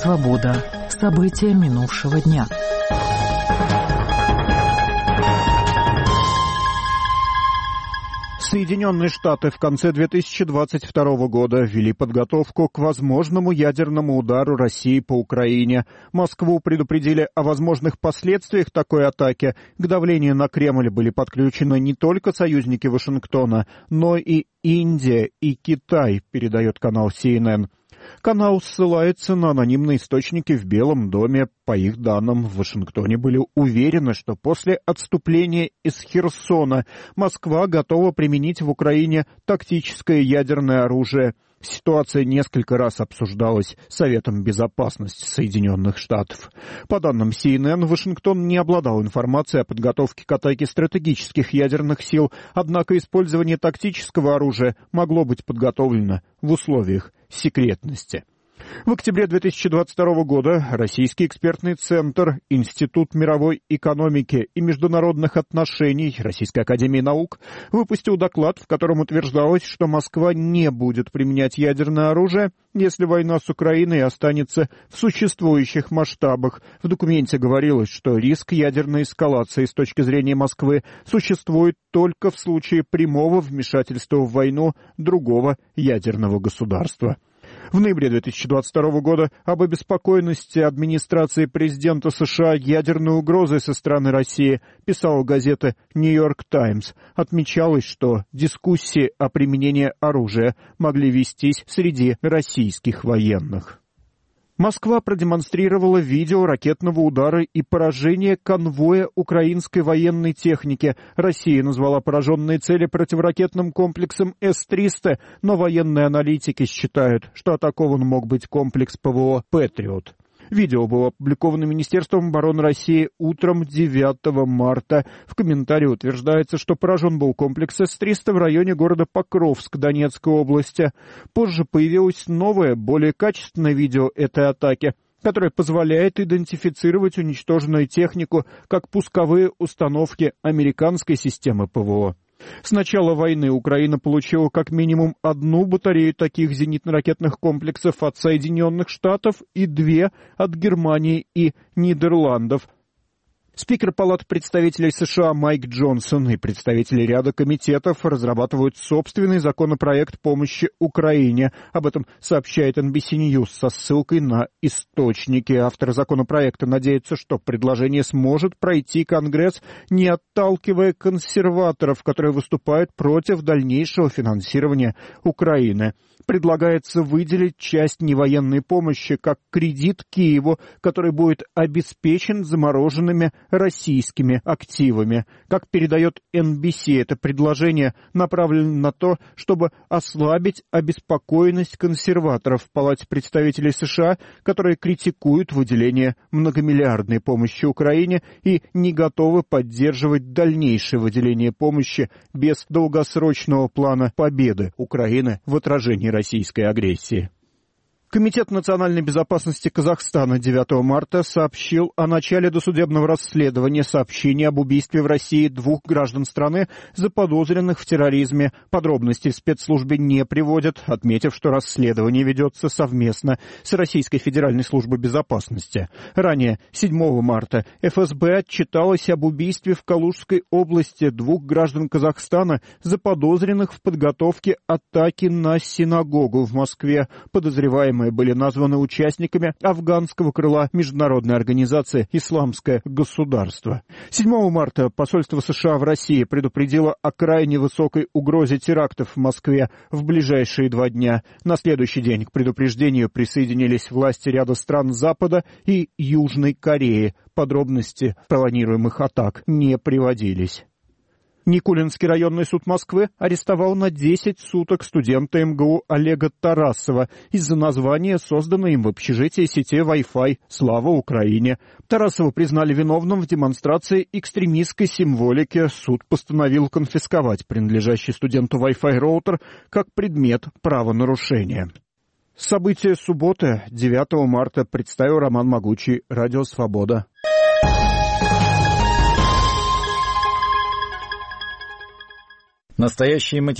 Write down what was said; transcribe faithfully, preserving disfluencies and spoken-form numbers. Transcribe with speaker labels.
Speaker 1: «Свобода». События минувшего дня.
Speaker 2: Соединенные Штаты в конце две тысячи двадцать второго года ввели подготовку к возможному ядерному удару России по Украине. Москву предупредили о возможных последствиях такой атаки. К давлению на Кремль были подключены не только союзники Вашингтона, но и Индия и Китай, передает канал си эн эн. Канал ссылается на анонимные источники в Белом доме. По их данным, в Вашингтоне были уверены, что после отступления из Херсона Москва готова применить в Украине тактическое ядерное оружие. Ситуация несколько раз обсуждалась Советом Безопасности Соединенных Штатов. По данным си эн эн, Вашингтон не обладал информацией о подготовке к атаке стратегических ядерных сил, однако использование тактического оружия могло быть подготовлено в условиях секретности. В октябре две тысячи двадцать второго года Российский экспертный центр, Институт мировой экономики и международных отношений Российской академии наук выпустил доклад, в котором утверждалось, что Москва не будет применять ядерное оружие, если война с Украиной останется в существующих масштабах. В документе говорилось, что риск ядерной эскалации с точки зрения Москвы существует только в случае прямого вмешательства в войну другого ядерного государства. В ноябре две тысячи двадцать второго года об обеспокоенности администрации президента США ядерной угрозой со стороны России писала газета «Нью-Йорк Таймс». Отмечалось, что дискуссии о применении оружия могли вестись среди российских военных. Москва продемонстрировала видео ракетного удара и поражения конвоя украинской военной техники. Россия назвала пораженные цели противоракетным комплексом эс триста, но военные аналитики считают, что атакован мог быть комплекс ПВО «Патриот». Видео было опубликовано Министерством обороны России утром девятого марта. В комментарии утверждается, что поражен был комплекс эс триста в районе города Покровск Донецкой области. Позже появилось новое, более качественное видео этой атаки, которое позволяет идентифицировать уничтоженную технику как пусковые установки американской системы ПВО. С начала войны Украина получила как минимум одну батарею таких зенитно-ракетных комплексов от Соединенных Штатов и две от Германии и Нидерландов. Спикер Палаты представителей США Майк Джонсон и представители ряда комитетов разрабатывают собственный законопроект помощи Украине. Об этом сообщает эн би си News со ссылкой на источники. Авторы законопроекта надеются, что предложение сможет пройти Конгресс, не отталкивая консерваторов, которые выступают против дальнейшего финансирования Украины. Предлагается выделить часть невоенной помощи как кредит Киеву, который будет обеспечен замороженными российскими активами. Как передает эн би си, это предложение направлено на то, чтобы ослабить обеспокоенность консерваторов в Палате представителей США, которые критикуют выделение многомиллиардной помощи Украине и не готовы поддерживать дальнейшее выделение помощи без долгосрочного плана победы Украины в отражении российской агрессии. Комитет национальной безопасности Казахстана девятого марта сообщил о начале досудебного расследования сообщений об убийстве в России двух граждан страны, заподозренных в терроризме. Подробности в спецслужбе не приводят, отметив, что расследование ведется совместно с Российской Федеральной службой безопасности. Ранее, седьмого марта, эф эс бэ отчиталось об убийстве в Калужской области двух граждан Казахстана, заподозренных в подготовке атаки на синагогу в Москве. Подозреваемые были названы участниками афганского крыла международной организации «Исламское государство». седьмого марта посольство США в России предупредило о крайне высокой угрозе терактов в Москве в ближайшие два дня. На следующий день к предупреждению присоединились власти ряда стран Запада и Южной Кореи. Подробности планируемых атак не приводились. Никулинский районный суд Москвы арестовал на десять суток студента эм гэ у Олега Тарасова из-за названия созданной им в общежитии сети Wi-Fi «Слава Украине». Тарасова признали виновным в демонстрации экстремистской символики. Суд постановил конфисковать принадлежащий студенту Wi-Fi роутер как предмет правонарушения. События субботы, девятого марта, представил Роман Могучий, Радио Свобода.
Speaker 3: Настоящие материалы.